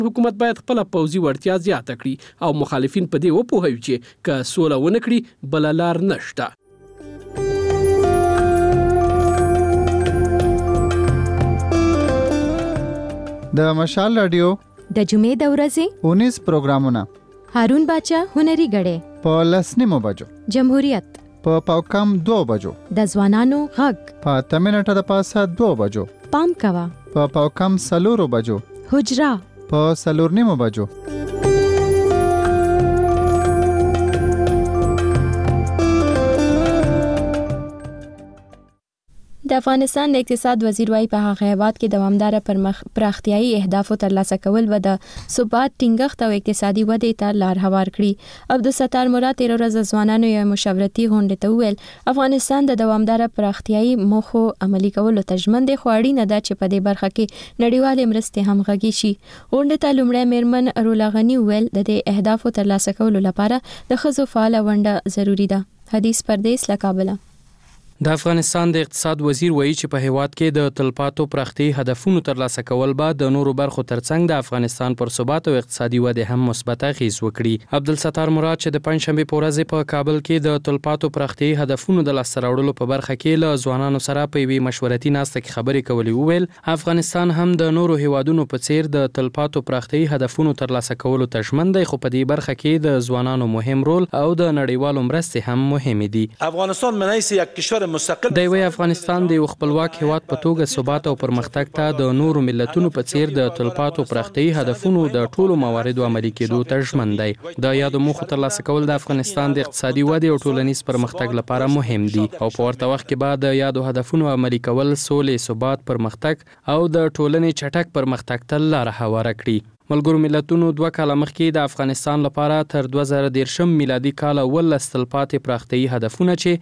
حکومت باید خپل پوځي وړتیا زیاته کړي او مخالفین په دې وپوهوي چې که سوله ونه کړي بله لار نشته. د مشال رادیو د جمعې د ورځې 19 پروګرامونه هارون باچا هنري غړې په 10 بجو جمهوریت په پاوکم 2 بجو د ځوانانو غږ په 8 منټه د پاسه 2 بجو پام کوا په پاوکم 4 بجو حجرا په 4 بجو. د افغانستان د اقتصاد وزیر وايي په هغه هیواد کې دوامداره پراختیايي اهدافو ترلاسه کول و د ثبات ټینګښت او اقتصادي ودې ته لار هوار کړي. عبدالستار مراد 13 ورځې ځوانانو یو مشاورتي غونډه ته وویل افغانستان د دوامداره پراختیايي موخو عملي کولو ته ژمن دی، خو اړینه ده چې په دې برخه کې نړیوالې مرستې همغږي شي. غونډه ته لومړی میرمن رولا غني وویل د دې اهدافو ترلاسه کولو لپاره د ښځو فعاله ونډه ضروری ده. حدیث پردیس له کابله. د افغانستان د اقتصاد وزیر وایي چې په هیواد کې د تلپاتو پراختي هدفونو ترلاسه کول به د نورو برخو ترڅنګ د افغانستان پر ثبات او اقتصادي ودې هم مثبت اغیز وکړي. عبدالستار مراد چې د پنځشنبه په ورځ په کابل کې د تلپاتو پراختي هدفونو د لاسته راوړلو په برخه کې له ځوانانو سره په یوې مشورتي ناسته کې خبرې کولې، وویل افغانستان هم د نورو هیوادونو په څیر د تلپاتو پراختي هدفونو ترلاسه کولو ته ژمن دی، خو په دې برخه کې د ځوانانو مهم رول او د نړیوالو مرستې هم مهمې دي. افغانستان منایسه یک کشور مستقل دی وی افغانستان د خپلواک هیواد په توګه ثبات او پرمختګ ته د نورو ملتونو په څیر د تلپاتو پراختي هدفونو د ټولو مواردو عملي کېدو ته ژمن دی. د یادو موخو ترلاسه کول د افغانستان د اقتصادي ودې او ټولنیز پرمختګ لپاره مهم دي او په ورته وخت کې به د یادو هدفونو عملي کول سولې، ثبات، پرمختګ او د ټولنې چټک پرمختګ ته لار هواره کړي. ملګرو ملتونو 2 کاله مخکې د افغانستان لپاره تر 2013 میلادي کال ول تلپاتې پراختیايي هدفونه چې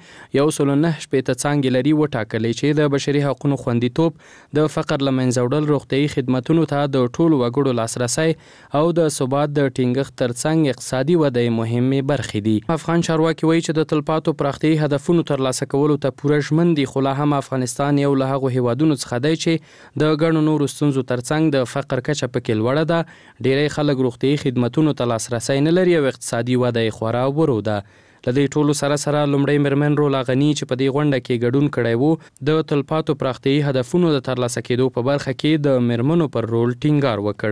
109 څانګې لري وټاکلې چې د بشري حقوقو خوندیتوب، د فقر له منځه وړل، روغتیايي خدماتو ته د ټولو وګړو لاسرسي او د ثبات د ټینګښت ترڅنګ اقتصادي ودې مهمه برخې دي. افغان چارواکي وایي چې د تلپاتو پراختیايي هدفونو ترلاسه کولو ته پوره ژمن دي، خو لا هم افغانستان یو له هغو هیوادونو څخه دی چې د ګڼو نورو ستونزو ترڅنګ د فقر کچه پکې لوړه ده. ډېری خلک روغتیايي خدماتو ته لاسرسي نه لري او اقتصادي وده یې خورا ورو ده. له دې ټولو سره لومړی میرمن رولا غني چې په دې غونډه کې ګډون کړی وو د تلپاتو پراختیايي هدفونو د ترلاسه کېدو په برخه کې د میرمنو پر رول ټینګار وکړ.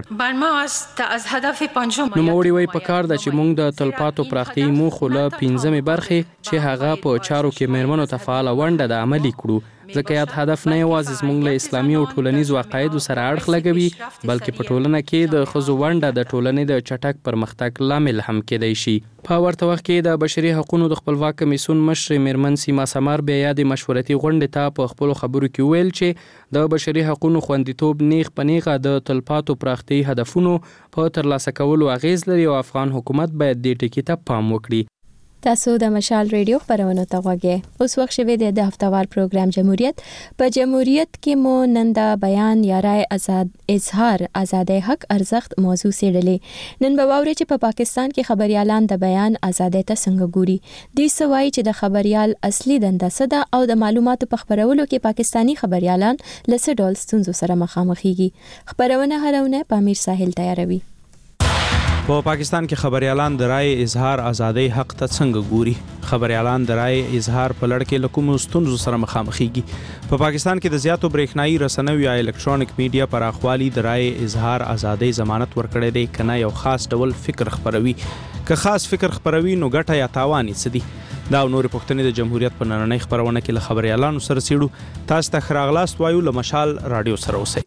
نوموړي وایي پکار ده چې موږ د تلپاتو پراختیايي موخو له 5مې برخې چې هغه په چارو کې میرمنو ته فعاله ونډه د عملي کړو، ځکه یاد هدف نه یوازې زموږ له اسلامي او ټولنیزو عقایدو سره اړخ لګوي، بلکې په ټولنه کې د ښځو ونډه د ټولنې د چټک پرمختګ لامل هم کېدای شي. په ورته وخت کې د بشري حقوقو د خپلواک کمیسیون مشر میرمن سیما سمار بیا یادې مشورتي غونډې ته په خپلو خبرو کې ویل چې د بشري حقوقو خوندیتوب نیغ په نیغه د تلپاتو پراختیايي هدفونو په ترلاسه کولو اغیز لري او افغان حکومت باید دې ټکي ته پام وکړي. تاسو د مشال ریډیو خبرونه ته غوږی. اوس وخت شوی دی د هفتهوار پروګرام جمهوریت. په جمهوریت کې مو نن د بیان یا رای آزاد اظهار آزادۍ حق ارزښت موضوع څېړلې. نن به واورئ چې په پاکستان کې خبريالان د بیان آزادۍ ته څنګه ګوري. دوی څه وایي چې د خبريال اصلي دنده څه ده او د معلوماتو په خپرولو کې پاکستانی خبريالان له څه ډول ستونزو سره مخامخېږي. خبرونه هره اونۍ په امیر ساحل تیاروي. په پاکستان کې خبريالان د رای اظهار آزادۍ حق ته څنګه ګوري؟ خبريالان د رای اظهار په لړ کې له کومو ستونزو سره مخامخېږي؟ په پاکستان کې د زیاتو برېښنایي رسنیو یا الکترونیک میډیا پراخوالي د رای اظهار آزادۍ ضمانت ورکړی دی که نه یو خاص ډول فکر خپروي؟ که خاص فکر خپروي نو ګټه یا تاوان یې څه دي؟ دا او نورې پوښتنې د جمهوریت په نننۍ خپرونه کې له خبريالانو سره څېړو. تاسو ته ښه راغلاست وایو. له مشال راډیو سره اوسئ.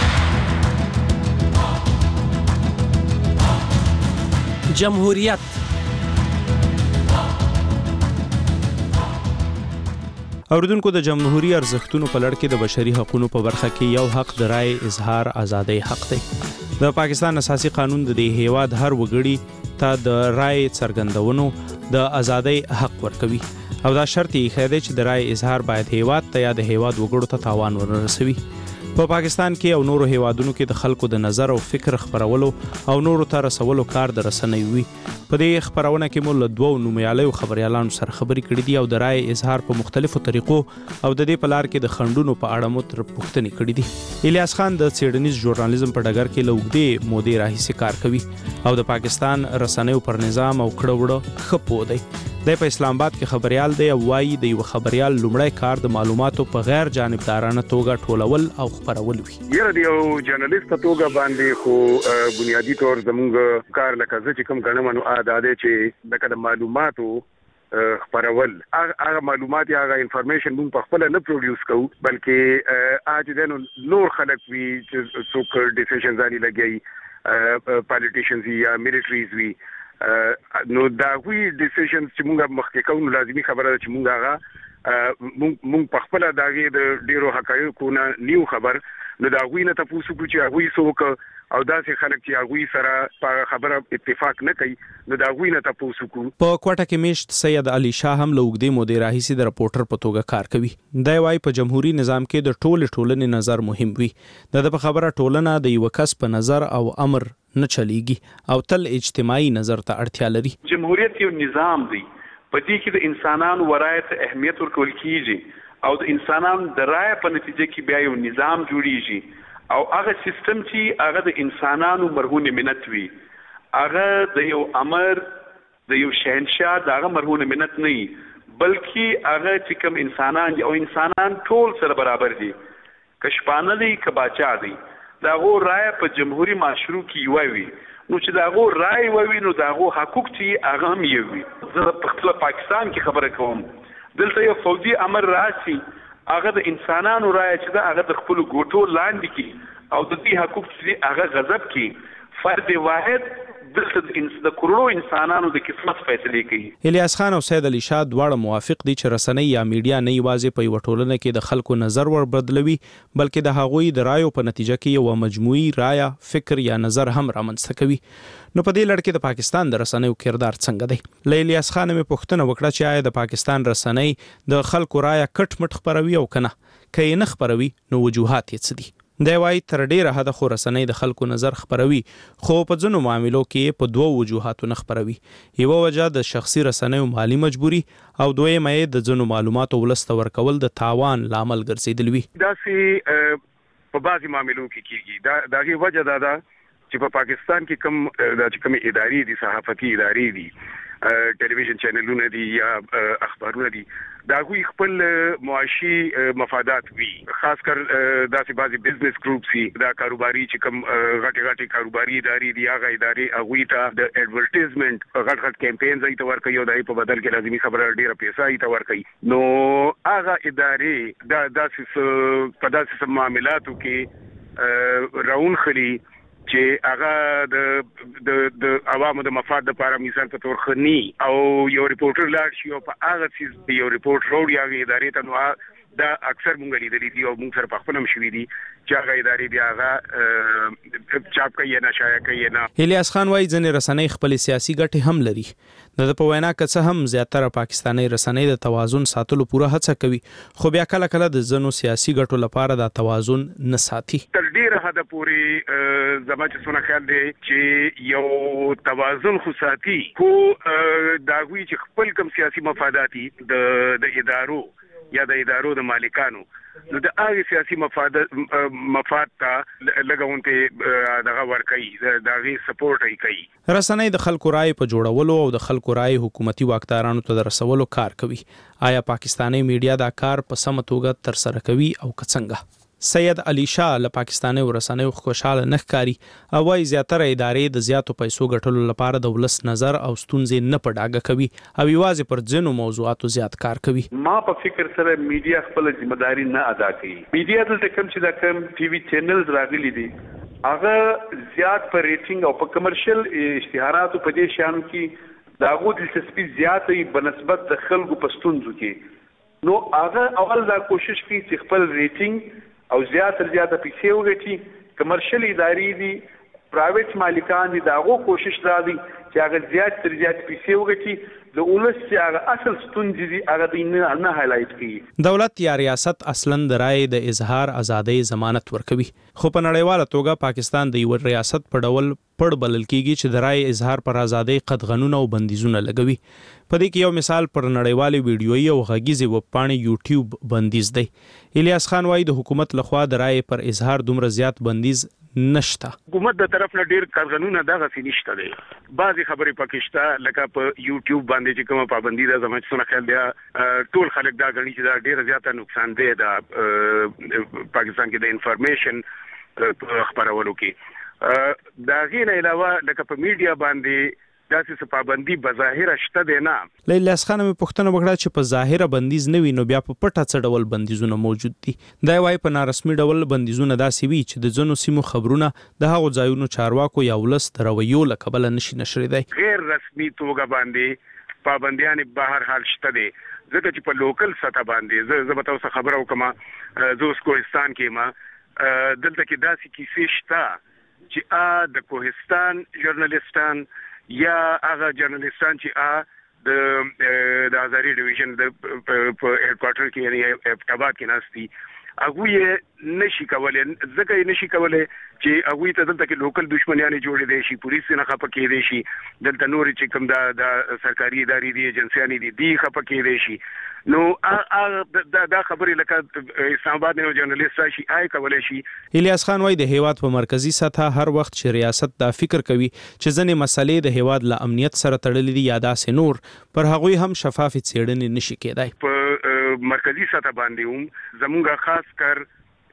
جمهوریت اوریدونکو، د جمهوریت ارزښتونو په لړ کې د بشري حقوقو په برخه کې یو حق د رای اظهار آزادۍ حق دی. د پاکستان اساسي قانون د دې هیواد هر وګړي ته د رای څرګندونو د آزادۍ حق ورکوي او دا شرط یې ایښی دی چې د رای اظهار باید هیواد ته یا د هیواد وګړو ته تاوان ونه رسوي. په پاکستان کې او نورو هیوادونو کې د خلکو د نظر او فکر خپرولو او نورو ته رسولو کار د رسنیو وي. په دې خبرونه کې مو له دوو نومیالیو خبريالانو سره خبرې کړې دي او د رائے اظهار په مختلفو طریقو او د دې په لار کې د خندونو په اړه مو تر پوښتنې کړې دي. الیاس خان د څېړنیز ژورنالیزم په ډګر کې له اوږدې مودې راهیسې کار کوي او د پاکستان رسنیو پر نظام او کړه وړه ښه پوه دی. دی په اسلام آباد کې خبريال دی او وایي د یو خبريال لومړی کار د معلوماتو په غیر جانبدارانه توګه ټولول او خپرول وي. یره د یو جرنالیست په توګه باندې خو بنیادی طور زموږ کار لکه چې کوم غنمه نو عادت چې د معلوماتو خبرول هغه معلومات یا هغه انفارمیشن موږ په خپل نه پروډوس کوو بلکې اج دنو نور خلک وی چې څوک ډیسیژنز لري لګي پالیټیشنز یا ملټریز وی نو دا وی ډیسیژنز چې موږ مخکې کوو لازمي خبره چې موږ هغه موږ په خپل داګه د ډیرو حقایقو نه نیو خبر نو دا وی نه تاسو کو چې هغه څوک او داسې خلک چې هغه سره په خبره اتفاق نه کوي نو دا غوینه تاسو کو. په کوټه کې میشت سید علي شاه هم له اوږدې مودې راهیسې د رپورټر په توګه کار کوي. دی وايي په جمهوریت نظام کې د ټولنې نظر مهم وي. د په خبره ټولنه د یو کس په نظر او امر نه چلیږي او تل اجتماعي نظر ته اړتیا لري. جمهوریت یو نظام دی په دې کې د انسانانو ورای ته اهمیت ورکول کیږي او د انسانانو د رای په نتیجه کې بیا یو نظام جوړیږي او هغه سیستم چې هغه د انسانانو مرهون منت وي هغه د یو امر د یو شهنشاه دغه مرهون منت نه بلکې هغه چې کوم انسانان او انسانان ټول سره برابر دي کشپانه دي کباچا دي دا غو رائے په جمهوریت معاشرو کې وي نو چې دا غو رائے وي نو دا غو حقوق چې هغه هم وي. زه په خپل پاکستان کې خبره کوم دلته یو فوجي امر راشي هغه د انسانانو رائے چې دا هغه د خپل ګوټو لاندې کی او د دې حقوق چې هغه غضب کی فرد واحد د کروڑو انسانانو د قسمت فیصله کوي. الیاس خان او سید علي شاه دواړه موافق دي چې رسنۍ یا میډیا نه یوازې په یو ټولنه کې د خلکو نظر ور بدلوي بلکې د هغوی د رایو په نتیجه کې یو مجموعي رایه فکر یا نظر هم رامنځته کوي. نو په دې لړ کې د پاکستان د رسنیو کردار څنګه دی؟ له الیاس خان مې پوښتنه وکړه چې آیا د پاکستان رسنۍ د خلکو رایه کټ مټ خپروي او کنه که یې نه خپروي نو وجوهات یې څه دي؟ دی وايي تر ډیره حده خو رسنۍ د خلکو نظر خپروي خو په ځینو معاملو کې په دوو وجوهاتو نه خپروي. یوه وجه د شخصي رسنیو مالی مجبوري او دویمه یې د ځینو معلوماتو ولس ته ورکول د تاوان لامل ګرځېدل وي. داسې په بعضي معاملو کې کیږي دا غي وجه دا چې په پاکستان کې کوم ادارې دي صحافتي ادارې دي ټلویزیون چینلونه دي یا اخبارونه دي دا غوي خپل معاشي مفادات وي خاص کر داسې بعضي بزنس ګروپس دا کاروباري چې کوم غټي کاروباري ادارې دي هغه ادارې هغوی ته د ایڈورټایزمنت غټ کمپاین ځای ته ورکوي او دای په بدل کې لازمي خبره ډیره پیسې ای ته ورکوي نو هغه ادارې دا داسې په داسې معاملاتو کې راون خلی چې هغه د عوامو د مفاد لپاره مثال په تور خني او یو ریپورټر لاړ شي او په هغه څه یو ریپورټ وروړي هغه ادارې ته نو دا اکثر مونږ لیدلې دي او مونږ سره په خپل هم شوي دي چې هغه ادارې بیا هغه چاپ کوي نه شایع کوي نه. الیاس خان وايي ځینې رسنۍ خپل سیاسي ګټې هم لري. د په وینا که څه هم زیاتره پاکستاني رسنۍ د توازن ساتلو پوره هڅه کوي خو بیا کله د ځینو سیاسي ګټو لپاره د توازن نه ساتي. تر ډیره حد پورې زما چې څونه خیال دی چې یو توازن خو ساتي خو دا غوي چې خپل کم سیاسي مفادات د ادارو یا د ادارو د مالکانو نو د هغه سیاسي مفاد ته لګونته دغه ورکړي د هغه سپورټ کوي. رسنۍ د خلکو رائے په جوړولو او د خلکو رائے حکومتي واکدارانو ته رسولو کار کوي. آیا پاکستاني میډیا دا کار په سم توګه تر سره کوي او که څنګه؟ سید علي شاه له پاکستاني رسنیو خوشاله نه ښکاري او وايي زیاتره ادارې د زیاتو پیسو ګټلو لپاره د ولس نظر او ستونزې نه په ډاګه کوي او یوازې پر ځینو موضوعاتو زیات کار کوي. ما په فکر سره میډیا خپل ځمېداري نه ادا کوي. میډیا دلته کوم چې دا کوم ټي وي چینلز راغلي دي هغه زیات په ریټینګ او په کمرشل اشتهاراتو په دې شان کې دا غو دلچسپي زیاتې بنسبت د خلکو په ستونزو کې نو هغه اول دا کوشش کوي چې خپل ریټینګ او زیات پیسې وګټي. کمرشل ادارې دي پرایویټ مالکان دي داغو کوشش را دي چې هغه زیات تر زیات پیسې وګټي د ولس چې هغه اصل ستونزې دي هغه دې نه هایلایټ کړي. دولت یا ریاست اصلاً د رای د اظهار ازادۍ ضمانت ورکوي، خو په نړیواله توګه پاکستان د یو ریاست په ډول پړ بلل کیږي چې د رای اظهار پر ازادۍ قدغنونه او بندیزونه لګوي. په دې کې یو مثال پر نړیوالې ویډیويي او غږیزې وبپاڼې یوټیوب بندیز دی. الیاس خان وايي د حکومت لخوا د رای پر اظهار دومره زیات بندیز نشته. حکومت د طرف نه ډیر قانونونه دغه فینیشته دي. بعضی خبرې پکشته لکه په یوټیوب باندې چې کومه پابندي ده زموږ څخه خیال دی ټول خلک دا غني چې دا ډیر زیاته نقصان دی د پاکستان کې د انفارمیشن خبرولو کې. دا غیر علاوه لکه په میډیا باندې داسې پابندي بظاهر شته دی نه. الیاس خان مې پوښتنه وکړه چې په ظاهره بندیز نه وي نو بیا په پټه څه ډول بندیزونه موجود دي. دا وايي په نارسمي ډول بندیزونه داسې وي چې د ځینو سیمو خبرونه د هغو ځایونو چارواکو یا ولس د رویو له کبله نشي نشریدای. غیر رسمي توګه باندې پابندیان بهر حال شته دي ځکه چې په لوکل سطح باندې زه به تاسو خبرو کوم زه اوس کوهستان کې ما دلته کې داسې کیسې شته چې د کوهستان ژورنالیستان یا هغه جرنالستان چې د هزاري ډیویژن د په هډکوارټر کې یعنی ابتابات کې ناشتي هغه یې نشي کولای ځکه یې نشي کولای چې هغه ته دلته کې لوکل دښمنیانه جوړې دي شي پولیس نه خپه کې دي شي دلته نور چې کوم د سرکاري ادارې دي ایجنسیانې دي خپه کې دي شي. نو دا خبرې لکه اسلام آباد نو جرنالست شي کولای شي. الیاس خان وايي د هیواد په مرکزی سطح هر وخت چې ریاست دا فکر کوي چې ځنې مسلې د هیواد له امنیت سره تړلې دي یا داسې نور پر هغوی هم شفاف څېړنې نشي کېدای. په مرکزی سطح باندې هم زموږ خاص کر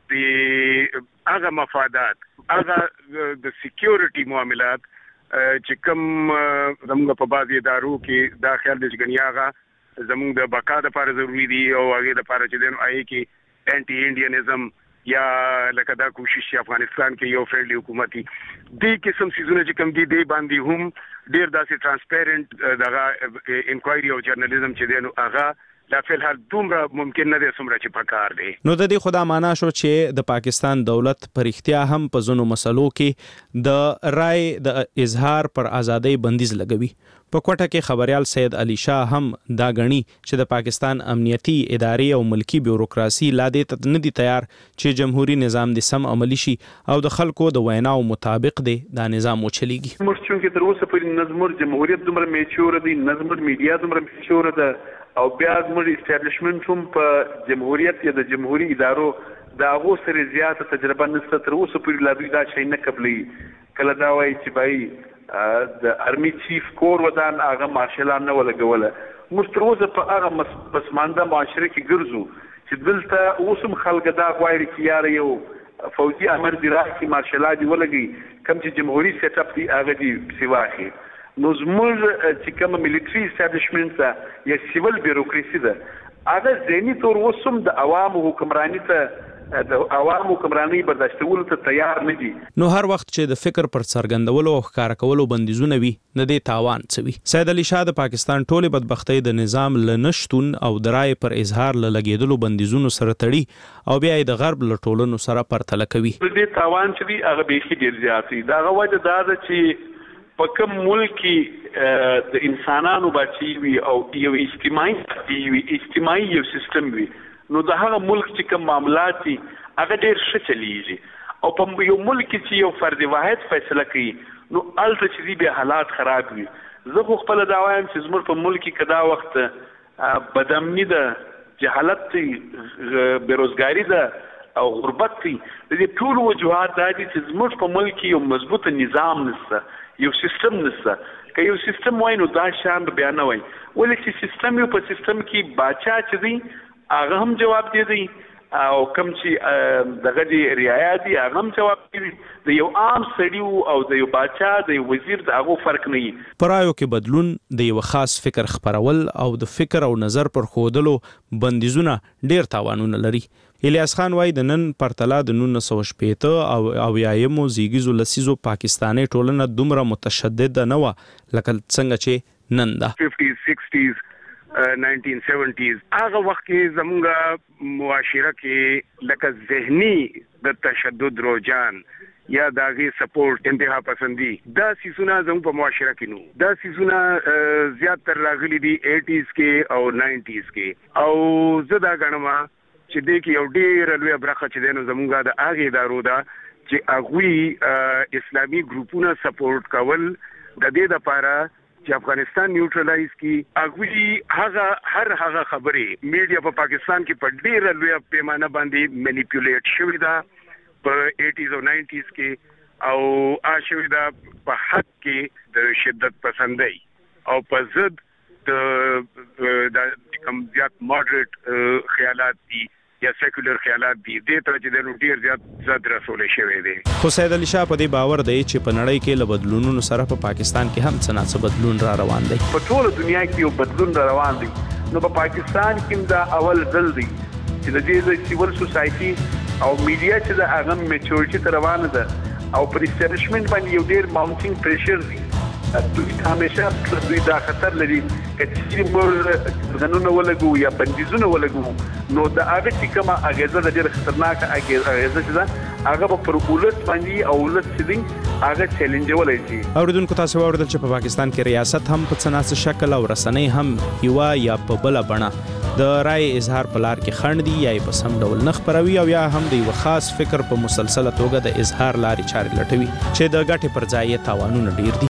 د هغه مفادات هغه د سکیورټي معاملات چې کوم زموږ په بعضي ادارو کې دا خیال د جګنیاغه زموږ د بقا لپاره ضروری دي او هغه لپاره چې دنو آی کې انټي انډینیزم یا لکه دا کوشش افغانستان کې یو فرلی حکومتي د قسم سيزونه چې کوم دي د باندې هم ډیر داسې ترانسپیرنت دغه انکوایري او جرنالیزم چې دنو هغه لا فل هر دومره ممکن نه دي څومره چې پکار دي. نو د دې خدا معنا شو چې د پاکستان دولت پر اختیا هم په ځینو مسلو کې د رای د اظهار پر ازادۍ بندیز لګوي. په کوټه کې خبريال سید علي شاه هم دا غني چې د پاکستان امنیتي ادارې او ملکی بیوروکراسي لا دې نه دي تیار چې جمهوریت نظام د سم عملی شي او د خلکو د ویناو مطابق دی دا نظام وچلیږي. موږ چې تر اوسه پورې نظم جمهوریت دومره میچور دي نظم میډیا دومره میچور ده او بیا زموږ اسټابلیشمنت هم په جمهوریت یا د جمهوریت ادارو دا غو سره زیاته تجربه نشته تر اوسه پورې لا دوی دا شي نه قبلي. کله دا وایي چې بای د ارمی چیف کور ودان هغه مارشلان نه ولګوله. موږ تر اوسه په هغه پسمانده معاشره کې ګرځو چې دلته اوسم خلک دا غواړي چې یار یو فوجي امر دی راځي مارشلان دی ولګي کوم چې جمهوریت سیټ اپ دی هغه دی سیواخي. نو زموږ چې کوم ملټري اسټابلیشمنت یا سیول بیوروکراسي ده هغه ځینی تور وسم د عوامو حکمرانی ته د عوامو حکمرانی برداشتولو ته تیار نه دي. نو هر وخت چې د فکر پر څرګندولو او ښکار کولو بندیزونه وي نه دی تاوان څوي. سید علي شاه د پاکستان ټوله بدبختۍ د نظام لنشتون او د رای پر اظهار لګیدلو بندیزونو سره تړي او بیا د غرب له ټولنو سره پرتله کوي. د دې تاوان چې دی هغه به ډیر زیات دی. دا غوډه دا چې په کوم ملک د انسانانو بچي وي او یو اجتماعي یو سیستم وي نو د هغه ملک چې کوم معاملات دي هغه ډیر ښه چلیږي او په یو ملک چې یو فرد واحد فیصله کوي نو الته چې به حالات خراب وي. زه خو خپل دا وایم چې زموږ په ملک کې کدا وخت بدامنی ده جهالت بیروزګاری ده او غربت دي د دې ټول وجوهات د دې چې زموږ په ملک کې یو مضبوط نظام نشته یو سیستم نشته. که یو سیستم وای نو دا شان بیان نه وای ولې چې سیستم یو په سیستم کې باچا چې دی هغه هم جواب دی او کوم چې دغه دی رعایا دي هغه هم جواب دی. د یو عام سړی او د یو باچا د یو وزیر د هغه فرق نه وي. پرایو کې بدلون د یو خاص فکر خبرول او د فکر او نظر پر خودلو بندیزونه ډیر تاوانونه لري. الیاس خان وايي د نن پرتله د 1960 او یایمو زیږیزو لسیزو پاکستاني ټولنه دومره متشدد نه و لکه څنګه چې نن ده. 50s 60s 1970s هغه وخت کې زموږه معاشره کې لکه ذهني د تشدد روجان یا داغه سپورټ انتها پسندي دا سيزونه زموږ په معاشره کې نو دا سيزونه زیات تر راغلي دي 80s کې او 90s کې او زدا غنما چې د کې یو ډیر لوی برخه چې دنو زموږه د اغه ادارو دا چې اغوی اسلامي ګروپونه سپورټ کول د دې لپاره چې افغانستان نیوټرلایز کی اغوی هغه خبرې میډیا په پاکستان کې په ډیر لوی پیمانه باندې مانیپیولیټ شوې ده په 80s او 90s کې او شوې ده په حق کې د شدت پسندۍ او په ضد د کوم زیات ماډریټ خیالات دي یا سیکولر خیالات دي د ته چې د ډیر زیات زد رسول شوی دی. خو سید علي شاه په دې باور دی چې په نړۍ کې له بدلونونو سره په پاکستان کې هم څه نه بدلون را روان دی. په ټول دنیا کې یو بدلون را روان دی. نو په پاکستان کې دا اول ځل دی چې د دې سیول سوسايټي او میډیا چې د هغه میچورټي ته روانه ده او پر اسټابلیشمنت باندې یو ډیر ماونټینګ پریشر دی. دوی همیشه دوی دا خطر لري چې موږ قانون ولګو یا بندیزونه ولګو نو دا هغه چې کومه اغیزه د ډېر خطرناک اغیزه چې ده هغه په ولت باندې او ولت سیدنګ هغه چیلنج ولای شي. اوریدونکو تاسو واوریدل چې په پاکستان کې ریاست هم په څناسه شکل او رسنۍ هم یو یا په بل بڼه د رائے اظهار په لار کې خنډ دي یا په سم ډول نه خبروي او یا هم د یو خاص فکر په مسلسله توګه د اظهار لارې چارې لټوي چې د ګټې پر ځای تاوانونه ډیر دي.